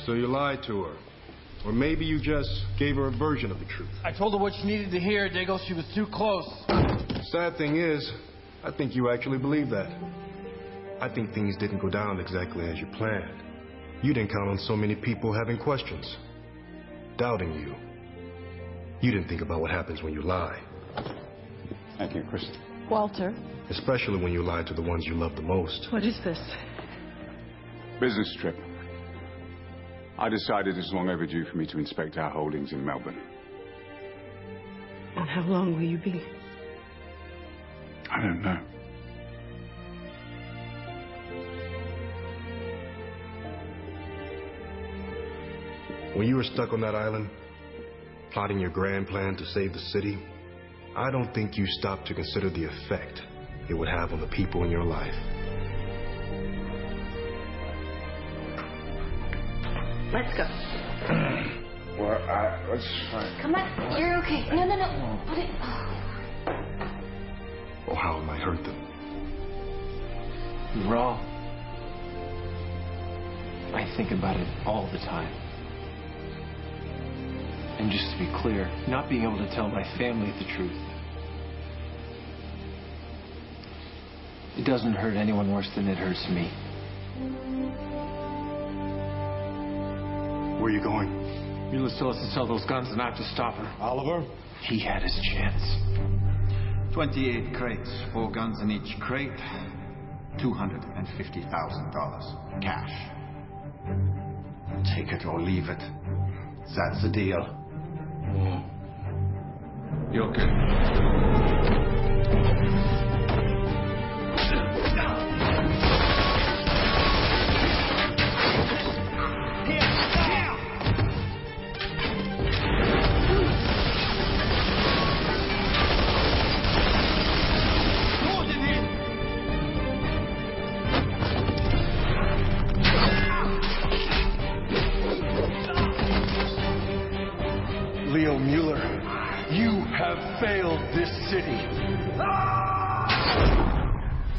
So you lied to her. Or maybe you just gave her a version of the truth. I told her what she needed to hear, Diggle. She was too close. Sad thing is, I think you actually believe that. I think things didn't go down exactly as you planned. You didn't count on so many people having questions, doubting you. You didn't think about what happens when you lie. Thank you, Chris. Walter. Especially when you lie to the ones you love the most. What is this? Business trip. I decided it's long overdue for me to inspect our holdings in Melbourne. And how long will you be? I don't know. When you were stuck on that island, plotting your grand plan to save the city, I don't think you stopped to consider the effect it would have on the people in your life. Let's go. Well, let's try. Come on. You're okay. No. Put it... Or how it might hurt them. Raw. I think about it all the time. And just to be clear, not being able to tell my family the truth, it doesn't hurt anyone worse than it hurts me. Where are you going? Mula still has to sell those guns and I have to stop her. Oliver? He had his chance. 28 crates, 4 guns in each crate, $250,000 cash. Take it or leave it. That's the deal. You okay? Leo Mueller, you have failed this city.